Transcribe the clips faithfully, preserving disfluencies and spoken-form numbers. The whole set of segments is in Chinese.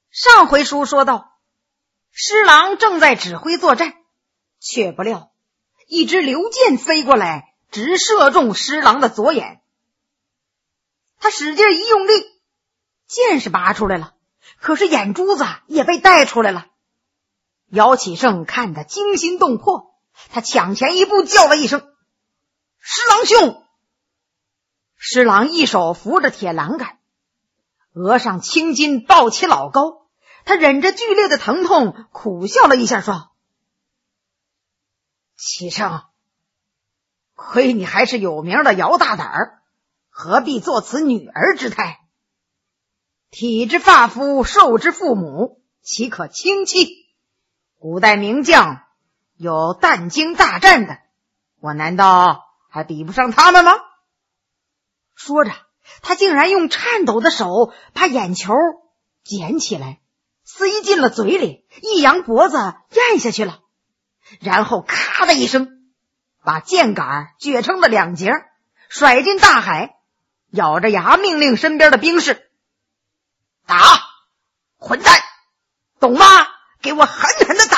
上回书说到，施琅正在指挥作战，却不料一支流箭飞过来，直射中施琅的左眼。他使劲一用力，箭是拔出来了，可是眼珠子也被带出来了。姚启圣看得惊心动魄，他抢前一步叫了一声：“施琅兄！”施琅一手扶着铁栏杆，额上青筋爆起老高，他忍着剧烈的疼痛，苦笑了一下，说：“启圣，亏你还是有名的姚大胆儿，何必做此女儿之态？体之发肤，受之父母，岂可轻弃？古代名将有弹经大战的，我难道还比不上他们吗？”说着，他竟然用颤抖的手把眼球捡起来，塞进了嘴里，一扬脖子咽下去了，然后咔的一声，把箭杆撅成了两截，甩进大海，咬着牙命令身边的兵士：“打！混蛋，懂吗？给我狠狠的打！”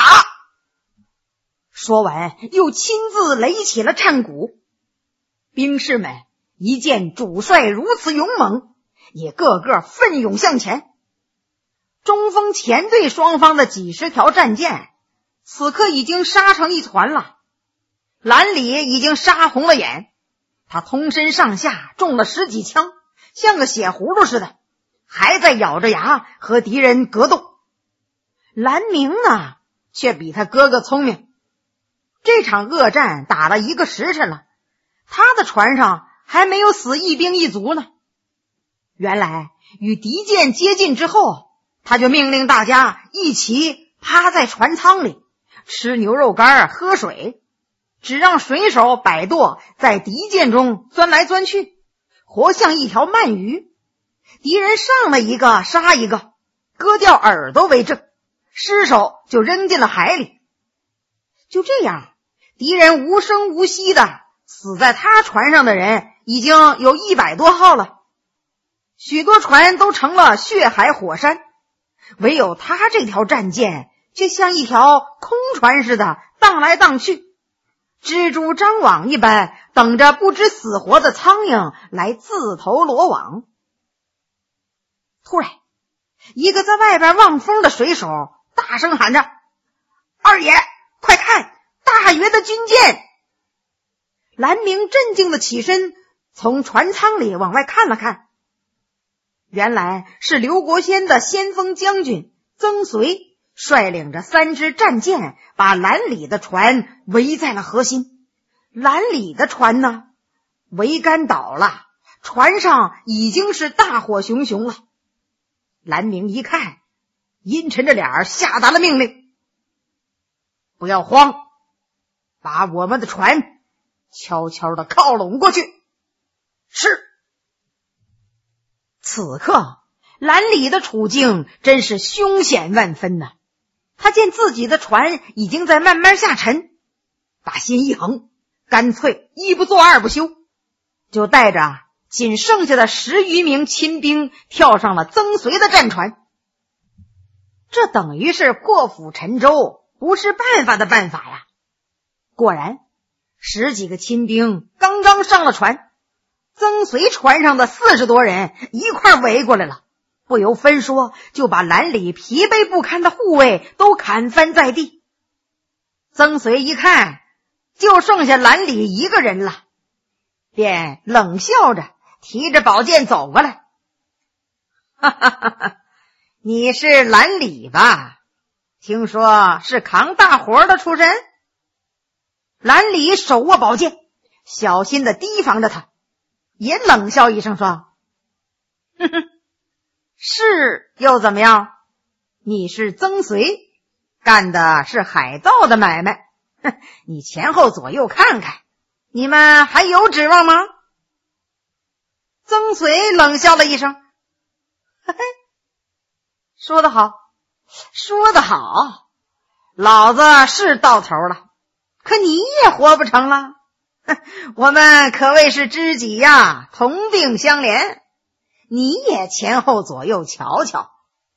说完又亲自擂起了战鼓。兵士们一见主帅如此勇猛，也个个奋勇向前。中锋前队双方的几十条战舰此刻已经杀成一团了。蓝里已经杀红了眼，他通身上下中了十几枪，像个血葫芦似的，还在咬着牙和敌人格斗。蓝明呢，却比他哥哥聪明。这场恶战打了一个时辰了，他的船上还没有死一兵一卒呢。原来与敌舰接近之后，他就命令大家一起趴在船舱里吃牛肉干喝水，只让水手摆舵在敌舰中钻来钻去，活像一条鳗鱼。敌人上了一个杀一个，割掉耳朵为证，尸首就扔进了海里。就这样，敌人无声无息的死在他船上的人已经有一百多号了，许多船都成了血海火山，唯有他这条战舰却像一条空船似的荡来荡去，蜘蛛张网一般，等着不知死活的苍蝇来自投罗网。突然，一个在外边望风的水手大声喊着：“二爷，快看，大约的军舰！”蓝明镇静的起身，从船舱里往外看了看，原来是刘国先的先锋将军曾随率领着三支战舰，把蓝里的船围在了河心。蓝里的船呢，桅杆倒了，船上已经是大火熊熊了。蓝明一看，阴沉着脸下达了命令：“不要慌，把我们的船悄悄地靠拢过去。”是。此刻蓝里的处境真是凶险万分呐！他见自己的船已经在慢慢下沉，把心一横，干脆一不做二不休，就带着仅剩下的十余名亲兵跳上了曾随的战船。这等于是破釜沉舟，不是办法的办法呀！果然，十几个亲兵刚刚上了船，曾随船上的四十多人一块围过来了，不由分说就把蓝里疲惫不堪的护卫都砍翻在地。曾随一看就剩下蓝里一个人了，便冷笑着提着宝剑走过来：“哈哈哈哈，你是蓝里吧？听说是扛大活的出身？”蓝里手握宝剑，小心地提防着他，也冷笑一声说：“哼哼，是又怎么样？你是曾随，干的是海盗的买卖，哼，你前后左右看看，你们还有指望吗？”曾随冷笑了一声：“嘿嘿，说得好，说得好，老子是到头了，可你也活不成了。我们可谓是知己呀，同病相怜，你也前后左右瞧瞧。”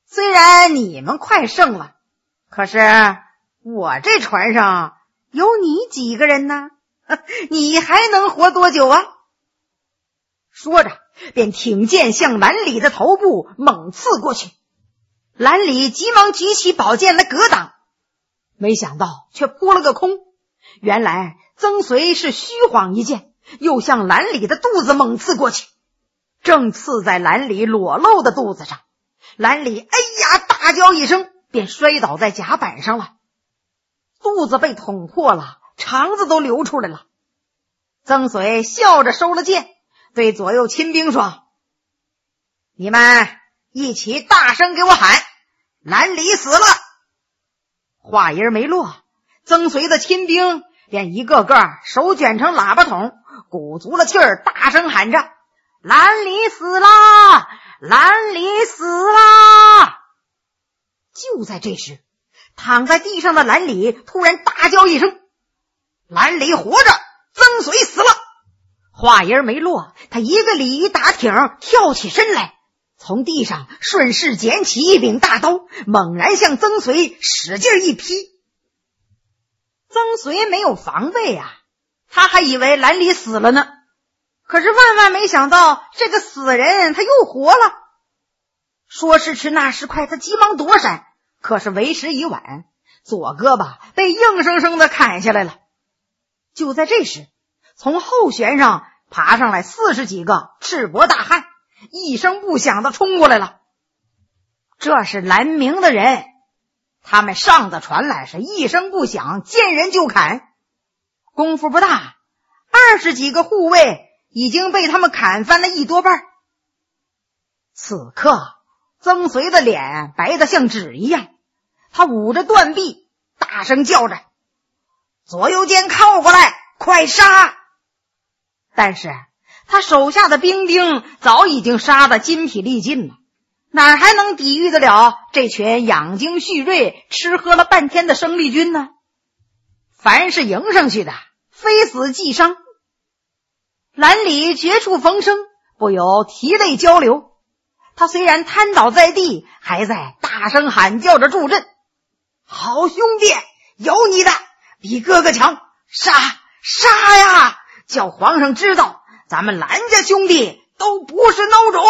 虽然你们快胜了，可是我这船上有你几个人呢？你还能活多久啊？说着便挺剑向蓝里的头部猛刺过去。蓝里急忙举起宝剑来格挡，没想到却扑了个空。原来曾随是虚晃一剑，又向蓝里的肚子猛刺过去，正刺在蓝里裸露的肚子上。蓝里哎呀大叫一声，便摔倒在甲板上了，肚子被捅破了，肠子都流出来了。曾随笑着收了剑，对左右亲兵说：你们一起大声给我喊，蓝里死了！话音没落，曾随的亲兵便一个个手卷成喇叭筒，鼓足了气儿，大声喊着：蓝里死啦！蓝里死啦！就在这时，躺在地上的蓝里突然大叫一声：蓝里活着，曾随死了！话音没落，他一个鲤鱼打挺跳起身来，从地上顺势捡起一柄大刀，猛然向曾随使劲一劈。曾随没有防备啊，他还以为蓝里死了呢，可是万万没想到这个死人他又活了。说时迟那时快，他急忙躲闪，可是为时已晚，左胳膊被硬生生的砍下来了。就在这时，从后悬上爬上来四十几个赤膊大汉，一声不响的冲过来了。这是蓝明的人，他们上的船来是一声不响，见人就砍。功夫不大，二十几个护卫已经被他们砍翻了一多半。此刻曾随的脸白得像纸一样，他捂着断臂，大声叫着：左右间靠过来，快杀！但是他手下的兵丁早已经杀得筋疲力尽了，哪还能抵御得了这群养精蓄锐、吃喝了半天的生力军呢？凡是迎上去的，非死即伤。蓝里绝处逢生，不由涕泪交流。他虽然瘫倒在地，还在大声喊叫着助阵：好兄弟，有你的，比哥哥强，杀杀呀！叫皇上知道咱们蓝家兄弟都不是孬种。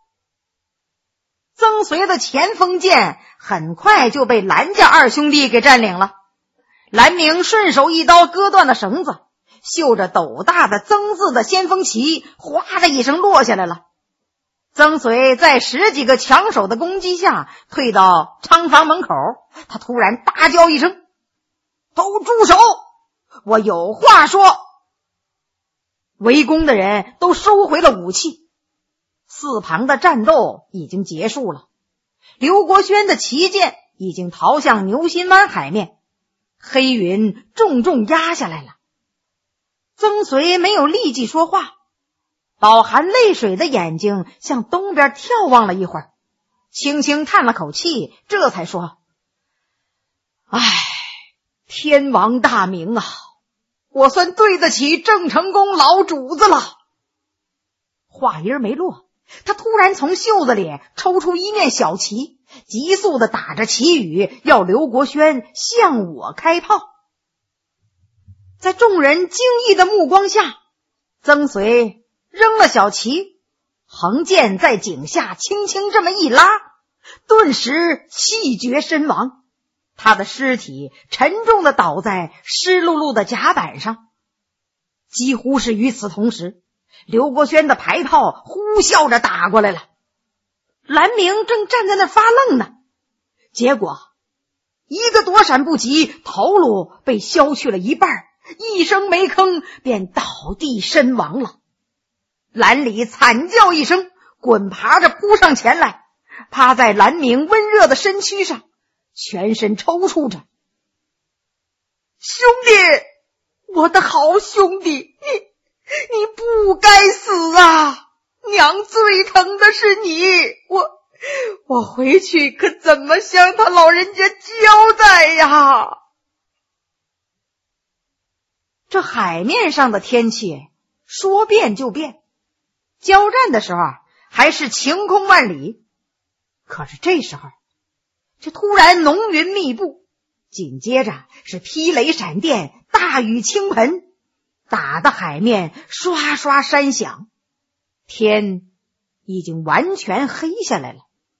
曾随的前锋剑很快就被蓝家二兄弟给占领了。蓝明顺手一刀割断了绳子，绣着斗大的曾字的先锋旗哗的一声落下来了。曾随在十几个强手的攻击下退到仓房门口，他突然大叫一声：都住手，我有话说！围攻的人都收回了武器，四旁的战斗已经结束了。刘国轩的旗舰已经逃向牛心湾海面，黑云重重压下来了。曾随没有立即说话，饱含泪水的眼睛向东边眺望了一会儿，轻轻叹了口气，这才说：唉，天王大明啊，我算对得起郑成功老主子了。话音没落，他突然从袖子里抽出一面小旗，急速地打着旗语，要刘国轩向我开炮。在众人惊异的目光下，曾随扔了小旗，横剑在颈下轻轻这么一拉，顿时气绝身亡。他的尸体沉重地倒在湿漉漉的甲板上。几乎是与此同时，刘国轩的排炮呼啸着打过来了。蓝明正站在那发愣呢，结果一个躲闪不及，头颅被削去了一半，一声没吭便倒地身亡了。蓝里惨叫一声，滚爬着扑上前来，趴在蓝明温热的身躯上，全身抽搐着。兄弟，我的好兄弟，你你不该死啊！娘最疼的是你，我我回去可怎么向他老人家交代呀？这海面上的天气说变就变，交战的时候还是晴空万里，可是这时候却突然浓云密布，紧接着是霹雷闪电，大雨倾盆，打得海面刷刷山响，天已经完全黑下来了。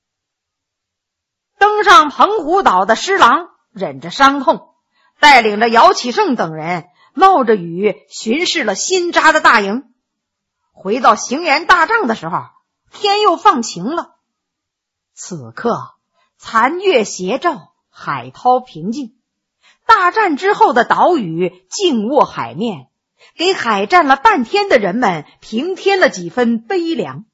登上澎湖岛的施琅忍着伤痛，带领着姚启圣等人冒着雨巡视了新扎的大营。回到行辕大帐的时候，天又放晴了。此刻残月斜照，海涛平静，大战之后的岛屿静卧海面，给海战了半天的人们平添了几分悲凉。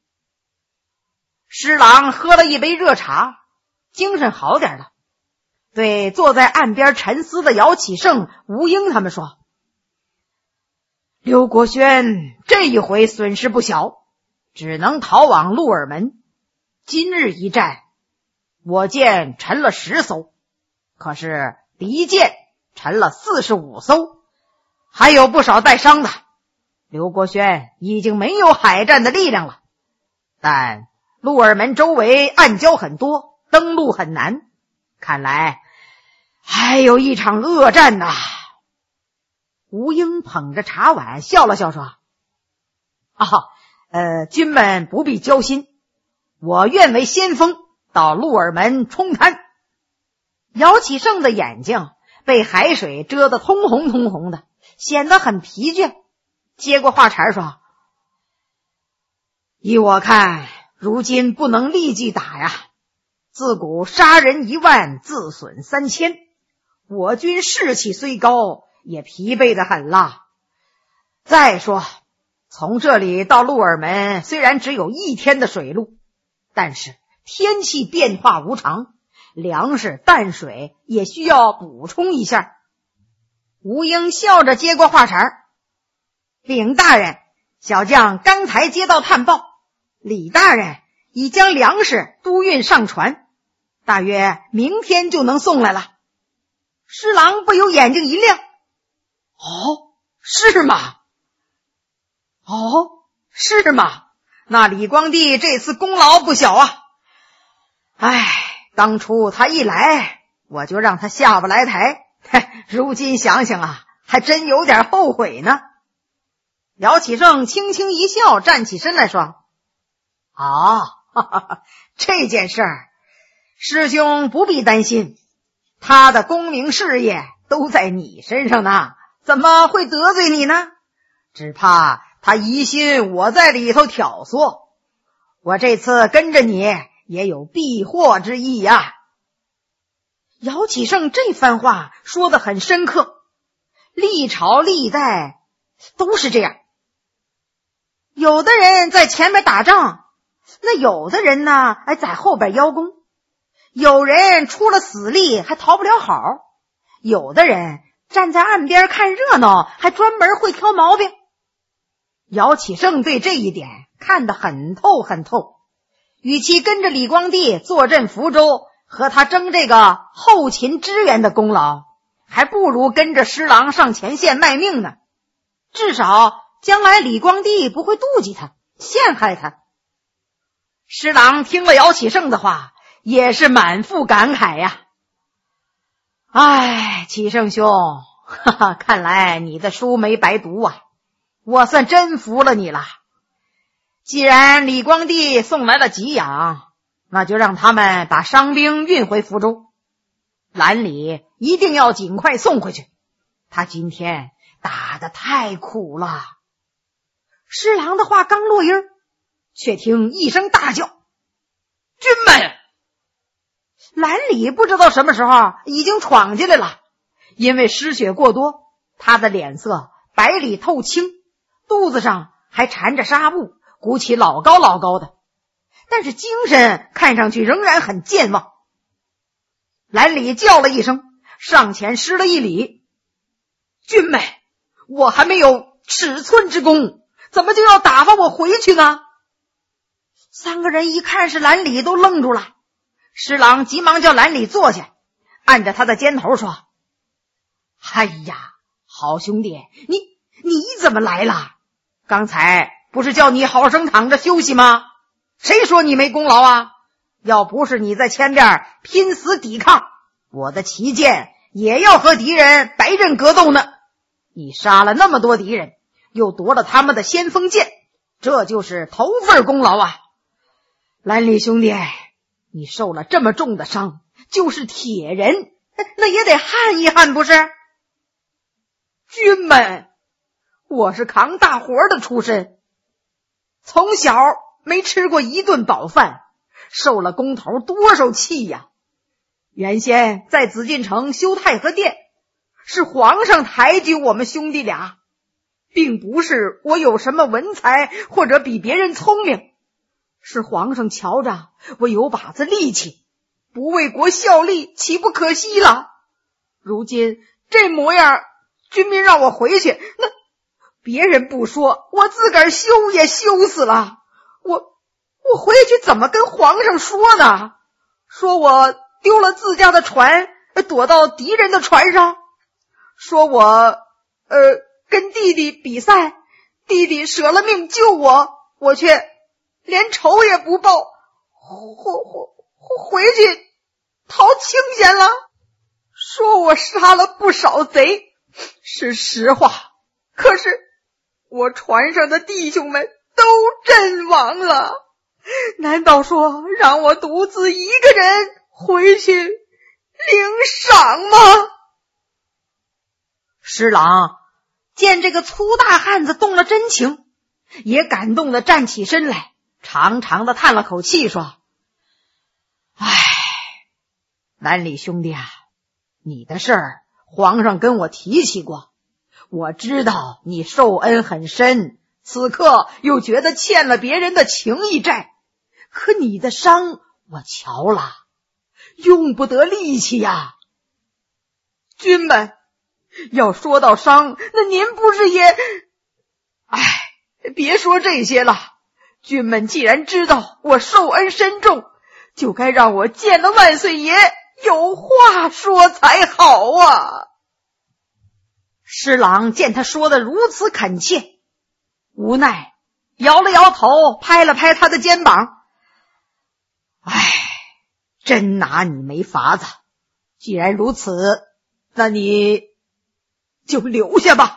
施琅喝了一杯热茶，精神好点了，对坐在岸边沉思的姚启圣、吴英他们说：刘国轩这一回损失不小，只能逃往鹿耳门。今日一战，我舰沉了十艘，可是敌舰沉了四十五艘，还有不少带伤的。刘国轩已经没有海战的力量了，但鹿耳门周围暗礁很多，登陆很难，看来还有一场恶战呐。吴英捧着茶碗笑了笑说：啊，呃，军们不必焦心，我愿为先锋到鹿耳门冲滩。姚启圣的眼睛被海水遮得通红通红的，显得很疲倦，接过话茬说：依我看，如今不能立即打呀，自古杀人一万，自损三千，我军士气虽高，也疲惫得很了。再说从这里到鹿耳门虽然只有一天的水路，但是天气变化无常，粮食淡水也需要补充一下。吴英笑着接过话茬：禀大人，小将刚才接到探报，李大人已将粮食都运上船，大约明天就能送来了。施琅不由眼睛一亮：哦，是吗？哦，是吗？那李光地这次功劳不小啊。唉，当初他一来，我就让他下不来台，嘿，如今想想啊，还真有点后悔呢。姚启圣轻轻一笑，站起身来说：啊，哈哈哈，这件事儿师兄不必担心，他的功名事业都在你身上呢，怎么会得罪你呢？只怕他疑心我在里头挑唆，我这次跟着你也有避祸之意呀。姚启圣这番话说得很深刻，历朝历代都是这样，有的人在前面打仗，那有的人呢还在后边邀功，有人出了死力还讨不了好，有的人站在岸边看热闹，还专门会挑毛病。姚启圣对这一点看得很透很透，与其跟着李光地坐镇福州，和他争这个后勤支援的功劳，还不如跟着施琅上前线卖命呢。至少将来李光地不会妒忌他，陷害他。施琅听了姚启圣的话，也是满腹感慨呀。唉，启圣兄，哈哈，看来你的书没白读啊，我算真服了你了。既然李光地送来了给养，那就让他们把伤兵运回福州。兰里一定要尽快送回去，他今天打得太苦了。施琅的话刚落音，却听一声大叫：军们！兰里不知道什么时候已经闯进来了，因为失血过多，他的脸色白里透青，肚子上还缠着纱布，鼓起老高老高的，但是精神看上去仍然很健忘。兰里叫了一声，上前施了一礼：军们，我还没有尺寸之功，怎么就要打发我回去呢？三个人一看是兰里，都愣住了。施琅急忙叫兰里坐下，按着他的肩头说：哎呀，好兄弟，你你怎么来了？刚才不是叫你好生躺着休息吗？谁说你没功劳啊？ 要不是你在前边拼死抵抗，我的旗舰也要和敌人白刃格斗呢。你杀了那么多敌人，又夺了他们的先锋剑，这就是头份功劳啊！兰里兄弟，你受了这么重的伤，就是铁人，那也得焊一焊不是？军们，我是扛大活的出身，从小没吃过一顿饱饭，受了工头多少气呀！原先在紫禁城修太和殿，是皇上抬举我们兄弟俩，并不是我有什么文才或者比别人聪明，是皇上瞧着我有把子力气，不为国效力岂不可惜了？如今这模样，军民让我回去，那别人不说，我自个儿羞也羞死了。我我回去怎么跟皇上说呢？说我丢了自家的船，躲到敌人的船上，说我呃跟弟弟比赛，弟弟舍了命救我，我却连仇也不报，回回回去逃清闲了。说我杀了不少贼，是实话，可是我船上的弟兄们都阵亡了，难道说让我独自一个人回去领赏吗？施琅见这个粗大汉子动了真情，也感动地站起身来，长长的叹了口气说：唉，兰里兄弟啊，你的事儿皇上跟我提起过，我知道你受恩很深，此刻又觉得欠了别人的情义债，可你的伤我瞧了，用不得力气呀。军们，要说到伤，那您不是也……哎，别说这些了，军们既然知道我受恩深重，就该让我见了万岁爷有话说才好啊。施琅见他说的如此恳切，无奈摇了摇头，拍了拍他的肩膀，唉，真拿你没法子，既然如此，那你就留下吧。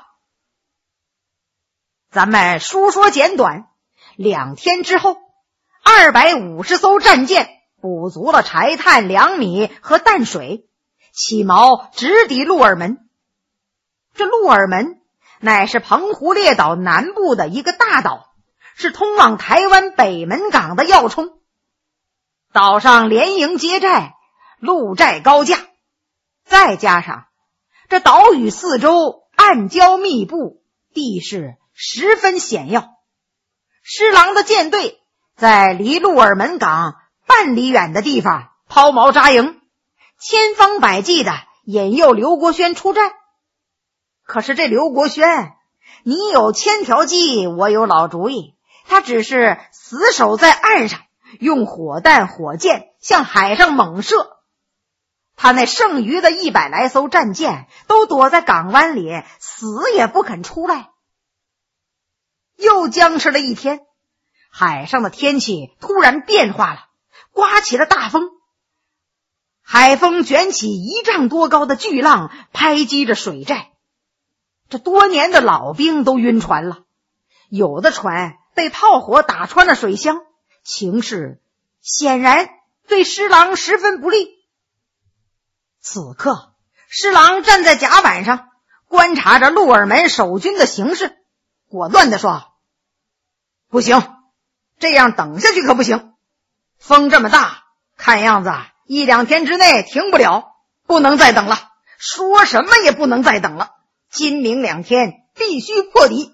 咱们书说简短，两天之后，二百五十艘战舰补足了柴炭、粮米和淡水，起锚直抵鹿耳门。这鹿耳门乃是澎湖列岛南部的一个大岛，是通往台湾北门港的要冲。岛上连营结寨，路寨高架，再加上这岛屿四周暗礁密布，地势十分险要。施琅的舰队在离鹿耳门港半里远的地方抛锚扎营，千方百计的引诱刘国轩出战。可是这刘国轩，你有千条计，我有老主意，他只是死守在岸上，用火弹火箭向海上猛射。他那剩余的一百来艘战舰都躲在港湾里，死也不肯出来。又僵持了一天，海上的天气突然变化了，刮起了大风，海风卷起一丈多高的巨浪，拍击着水寨。这多年的老兵都晕船了，有的船被炮火打穿了水箱，情势显然对施琅十分不利。此刻施琅站在甲板上，观察着鹿耳门守军的形势，果断地说：不行，这样等下去可不行，风这么大，看样子一两天之内停不了，不能再等了，说什么也不能再等了，今明两天必须破敌。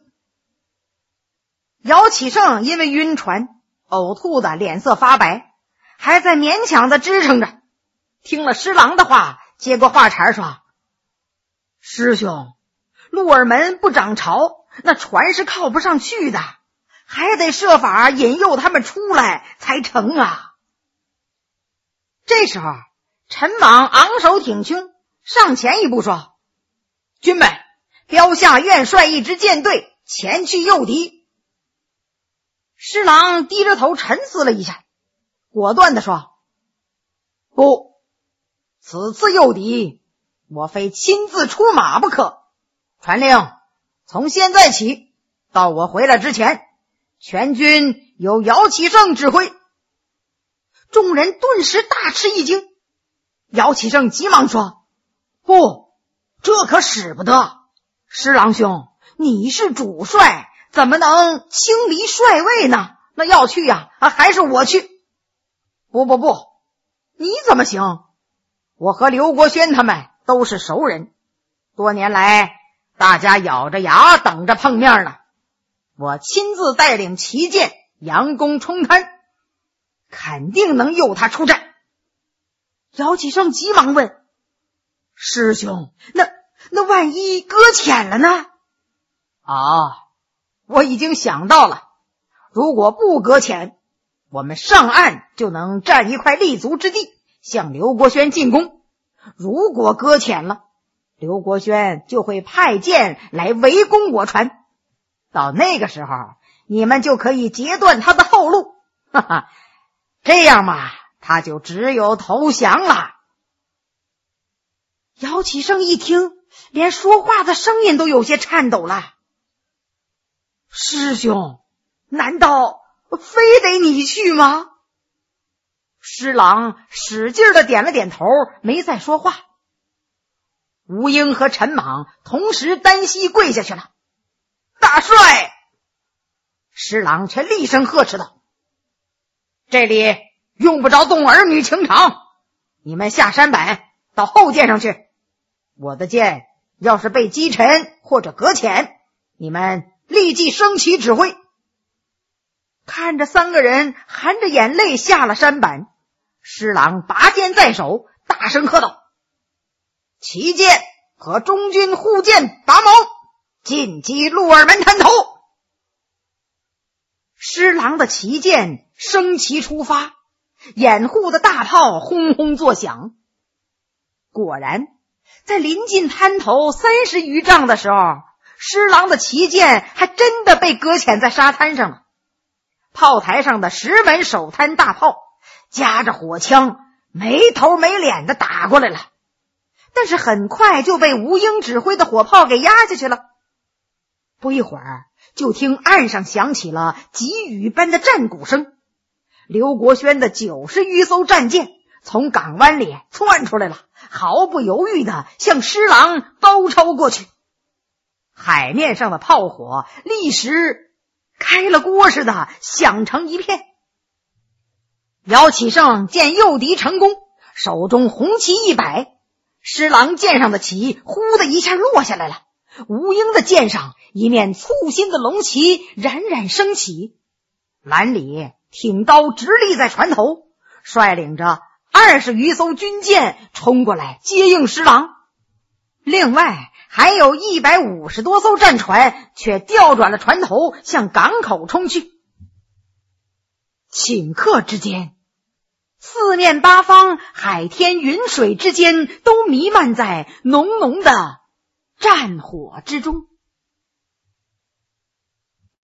姚启圣因为晕船呕吐的脸色发白，还在勉强的支撑着，听了施琅的话，接过话茬说：师兄，鹿耳门不涨潮，那船是靠不上去的，还得设法引诱他们出来才成啊。这时候陈莽昂首挺胸，上前一步说：军们，标下愿率一支舰队前去诱敌。施琅低着头沉思了一下，果断地说： 不，此次诱敌，我非亲自出马不可。传令，从现在起到我回来之前，全军由姚启圣指挥。众人顿时大吃一惊。姚启圣急忙说：不，这可使不得。施琅兄，你是主帅，怎么能轻离帅位呢？那要去呀、啊，还是我去。不不不，你怎么行？我和刘国轩他们都是熟人，多年来大家咬着牙等着碰面呢。我亲自带领旗舰佯攻冲滩，肯定能诱他出战。姚启圣急忙问：师兄，那那万一搁浅了呢？啊，我已经想到了，如果不搁浅，我们上岸就能占一块立足之地，向刘国轩进攻。如果搁浅了，刘国轩就会派舰来围攻我船，到那个时候你们就可以截断他的后路。哈哈，这样嘛，他就只有投降了。姚启圣一听，连说话的声音都有些颤抖了。师兄，难道非得你去吗？施琅使劲的点了点头，没再说话。吴英和陈莽同时单膝跪下去了。大帅！施琅却厉声呵斥道：这里用不着动儿女情长，你们下山板到后舰上去。我的舰要是被击沉或者搁浅，你们立即升旗指挥。看着三个人含着眼泪下了山板，施琅拔剑在手，大声喝道：旗舰和中军护舰拔锚，进击鹿耳门滩头。施琅的旗舰升旗出发，掩护的大炮轰轰作响。果然在临近滩头三十余丈的时候，施琅的旗舰还真的被搁浅在沙滩上了。炮台上的十门手摊大炮夹着火枪没头没脸的打过来了，但是很快就被吴英指挥的火炮给压下去了。不一会儿，就听岸上响起了急雨般的战鼓声，刘国轩的九十余艘战舰从港湾里窜出来了，毫不犹豫地向施琅包抄过去。海面上的炮火立时开了锅似的响成一片。姚启圣见诱敌成功，手中红旗一摆，施琅剑上的旗呼的一下落下来了，吴英的剑上一面簇新的龙旗冉冉升起。蓝里挺刀直立在船头，率领着二十余艘军舰冲过来接应施琅。另外还有一百五十多艘战船却调转了船头向港口冲去。顷刻之间，四面八方海天云水之间都弥漫在浓浓的战火之中。